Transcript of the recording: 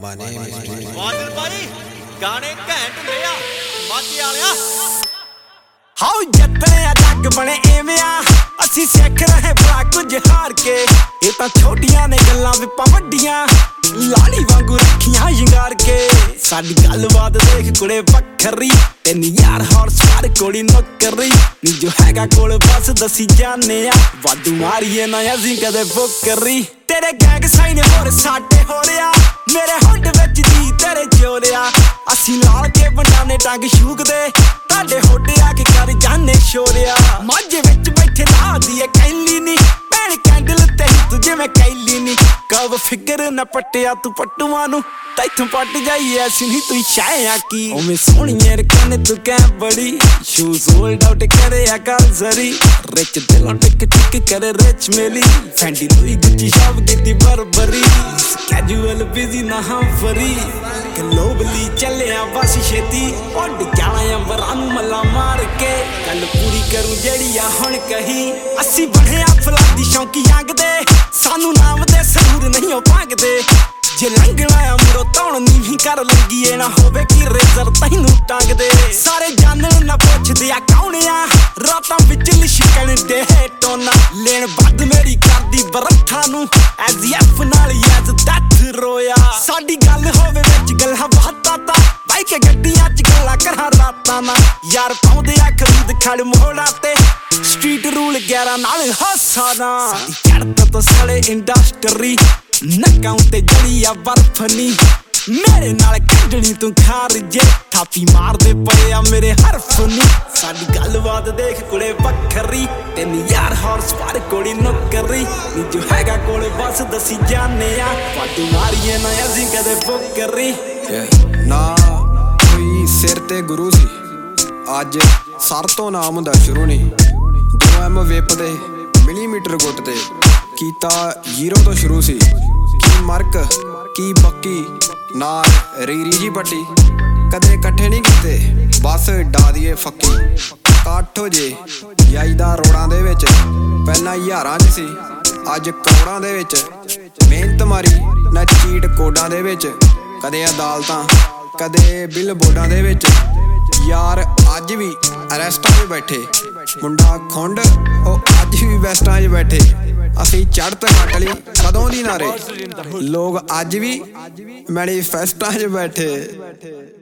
My name is Dream. Badal ਬਾਈ ਗਾਣੇ ਘੈਂਟ ਹੁੰਦੇ ਆ ਮਾਝੇ ਵਾਲਿਆ ਹਾਉ ਜੱਟੇ ਆ ਜੱਗ ਬਣੇ ਐਵੇਂ ਆ ਅਸੀਂ ਸਿੱਖ ਰਹੇ ਭਰਾ ਕੁਝ ਹਾਰ ਕੇ ਇਹ ਤਾਂ ਛੋਟੀਆਂ ਨੇ ਗੱਲਾਂ ਵਿਪਾਂ ਵੱਡੀਆਂ ਲਾੜੀ ਵਾਂਗੂ ਰੱਖੀਆਂ ਸ਼ਿੰਗਾਰ ਕੇ ਸਾਡੀ ਗੱਲਬਾਤ ਦੇਖ ਕੁੜੇ ਵੱਖਰੀ ਤੈਨੂੰ ਯਾਰ ਹਾਰਸ ਪਾਰ ਕੋਲੀ ਨੌਕਰੀ ਨੀ ਜੋ ਹੈਗਾ ਕੋਲ ਬਸ ਦਸੀ ਜਾਣੇ ਆ ਵਾਧੂ ਮਾਰੀਏ ਨਾ ਅਸੀਂ ਕਦੇ ਫੁਕਰੀ ਤੇਰੇ ਗੈਂਗ ਸਾਈਨ ਹੋਰ ਸਾਡੇ ਹੋਰਿਆ ਮੇਰੇ ਹੁੱਡ ਵਿੱਚ ਦੀ ਤੇਰੇ ਜੋਰਿਆ ਅਸੀਂ ਲਾਲ ਕੇ ਬੰਡਾਨੇ ਟੰਗ ਸ਼ੂਕਦੇ ਤੁਹਾਡੇ ਹੋਡੇ ਆ ਕੇ ਕਰ ਜਾਣੇ ਸ਼ੋਰਿਆ ਮਾਝੇ ਵਿੱਚ ਬੈਠੇ ਲਾਦੀ ਐ ਕੈਲੀ ਨੀ ਭੈਣ ਕੈਂਡਲ ਤੇ ਤੂੰ ਜਿਵੇਂ ਕੈਲੀ ਨੀ ਕਵ ਫਿਕਰ ਨਾ ਪੱਟਿਆ ਤੂੰ ਪੱਟੂਆਂ ਨੂੰ ਤੈਥੋਂ ਪੱਟ ਜਾਈ ਐਸੀ ਨਹੀਂ ਤੂੰ ਛਾਇਆ ਕੀ ਓਵੇਂ ਸੋਹਣੀਏ ਰਕਨੇ ਤੂੰ ਕਹਿ ਬੜੀ ਸ਼ੂਜ਼ ਹੋਲਡ ਆਊਟ ਕਰੇ ਆ ਗੱਲ ਜ਼ਰੀ ਰਿਚ ਦਿਲੋਂ ਟਿਕ ਟਿਕ ਕਰੇ ਰਿਚ ਮੇਲੀ ਫੈਂਡੀ ਲੂਈ ਗੁੱਚੀ ਸ਼ਾਪ ਦਿੱਤੀ ਬਰਬਰੀ ਕੈਜੂਅਲ ਬਿਜ਼ੀ ਨਾ ਹਾਂ ਫਰੀ ਗਲੋਬਲੀ ਚੱਲਿਆ ਬਸ ਛੇਤੀ ਉੱਡ ਜਾਣਾ ਅੰਬਰਾਂ ਨੂੰ ਮੱਲਾ ਮਾਰ ਕੇ ਗੱਲ ਪੂਰੀ ਕਰੂ ਜਿਹੜੀ ਆ ਹੁਣ ਕਹੀ ਅਸੀਂ ਬਣੇ ਆ ਫਲਾਦੀ ਸ਼ੌਂਕੀ ਅੰਗਦੇ ਸਾਨੂੰ ਨਾਮ ਦੇ ਸਰੂਰ ਨਹੀਂ ਉਹ ਭਾਗਦੇ ਜੇ ਲੰਘਣਾ ਆ ਮੁਰੋ ਤੌਣ ਨੀਵੀਂ ਕਰ ਲੰਗੀਏ ਨਾ ਹੋਵੇ ਕਿ ਰੇਜ਼ਰ ਤੈਨੂੰ ਟੰਗਦੇ ਸਾਰੇ ਜਾਣਨ ਨਾ ਪੁੱਛਦੇ ਆ ਕੌਣ ਆ ਰਾਤਾਂ ਵਿੱਚ ਲਿਸ਼ਕਣ ਦੇ ਟੋਨਾ ਲੈਣ ਵੱਧ ਮੇਰੀ ਕਰਦੀ ਬਰਥਾ ਨੂੰ ਐਜ਼ ਐਫ ਨਾਲ ਯਾਜ਼ ਦੱਥ ਰੋਇਆ ਸਾਡੀ ਗੱਲ ਹੋਵੇ ਵਿੱਚ ਗੱਲਾਂ ਬਾਤਾਂ ਤਾਂ ਬਾਈ ਕੇ ਗੱਡੀਆਂ ਚ ਗੱਲਾਂ ਕਰਾਂ ਰਾਤਾਂ ਨਾ ਯਾਰ ਪਾਉਂਦੇ ਆ ਖਰੀਦ ਖੜ ਮੋੜਾ ਤੇ ਸਟਰੀਟ ਰੂਲ 11 ਨਾਲ ਹਾਸਾ ਨਾ ਸਾਡੀ ਚੜ੍ਹਤ ਤੋਂ ਸਾਲੇ ਇੰਡਸਟਰੀ ਨੱਕਾਂ ਉੱਤੇ ਜਲੀ ਆ ਬਰਫ ਨੀ ਮੇਰੇ ਨਾਲ ਕੱਢਣੀ ਤੂੰ ਖਾਰਜੇ ਥਾਪੀ ਮਾਰਦੇ ਪਏ ਆ ਮੇਰੇ ਹਰਫ ਨੀ ਸਾਡੀ ਗੱਲਬਾਤ ਦੇਖ ਕੁੜੇ ਵੱਖਰੀ ਤੈਨੂੰ ਯਾਰ ਹਾਰਸ ਪਾਰ ਕੋਲੀ ਨੌਕਰੀ ਨੀ ਜੋ ਹੈਗਾ ਕੋਲ ਬਸ ਦਸੀ ਜਾਣੇ ਆ ਵਾਧੂ ਮਾਰੀਏ ਨਾ ਅਸੀਂ ਕਦੇ ਫੁਕਰੀ ਨਾ ਕੋਈ ਸਿਰ ਤੇ ਗੁਰੂ ਸੀ ਅੱਜ ਸਰ ਤੋਂ ਨਾਮ ਹੁੰਦਾ ਸ਼ੁਰੂ ਨਹੀਂ 2M ਵਿਪਦੇ ਮਿਲੀਮੀਟਰ ਗੁੱਟ ਤੇ ਕੀਤਾ 0 ਤੋਂ ਸ਼ੁਰੂ ਸੀ ਕੀ ਮਰਕ ਕੀ ਬੱਕੀ ਨਾ ਰੀਰੀ ਜੀ ਪੱਟੀ ਕਦੇ ਇਕੱਠੇ ਨਹੀਂ ਕੀਤੇ ਬਸ ਡਾ ਦੀਏ ਫੱਕੀ ਇਕੱਠ ਹੋ ਜੇ ਜਾਈਦਾ ਰੋੜਾਂ ਦੇ ਵਿੱਚ ਪਹਿਲਾਂ ਹਜ਼ਾਰਾਂ 'ਚ ਸੀ ਅੱਜ ਕਰੋੜਾਂ ਦੇ ਵਿੱਚ ਮਿਹਨਤ ਮਾਰੀ ਨਾ ਚੀਟ ਕੋਡਾਂ ਦੇ ਵਿੱਚ ਕਦੇ ਅਦਾਲਤਾਂ ਕਦੇ ਬਿੱਲ ਬੋਰਡਾਂ ਦੇ ਵਿੱਚ ਯਾਰ ਅੱਜ ਵੀ ਅਰੈਸਟਾਂ 'ਚ ਬੈਠੇ ਮੁੰਡਾ ਖੁੰਡ ਉਹ ਅੱਜ ਵੀ ਵੈਸਟਾਂ 'ਚ ਬੈਠੇ ਅਸੀਂ ਚੜ੍ਹਤ ਕੱਟ ਲਈ ਕਦੋਂ ਦੀ ਨਾਰੇ ਲੋਕ ਅੱਜ ਵੀ ਮੈਨੀਫੈਸਟਾਂ 'ਚ ਬੈਠੇ